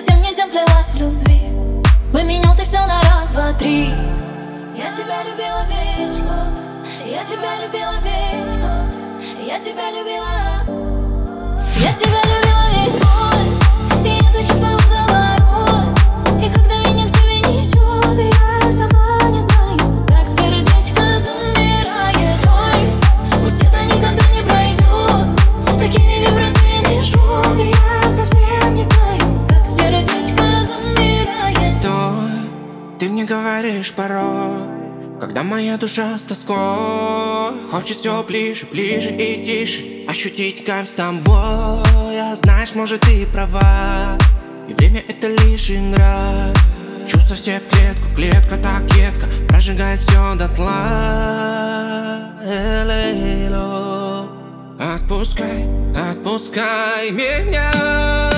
совсем не тем клялась в любви. Поменял ты все на раз, два, три. Я тебя любила весь год, я тебя любила весь год, я тебя любила. Я тебя любила весь год, и это чувство водоворот. И когда меня к тебе несет, я сама не знаю, как сердечко замирает. Ой, пусть это никогда не пройдет, такими вибрациями жжет, и я совсем не знаю, как сердечко замирает. Стой, ты мне говоришь порой, когда моя душа с тоской хочет все ближе, ближе и тише ощутить кайф с тобой. А знаешь, может, ты права, и время это лишь игра. Чувства все в клетку, клетка так едко прожигает все дотла. Отпускай, отпускай меня.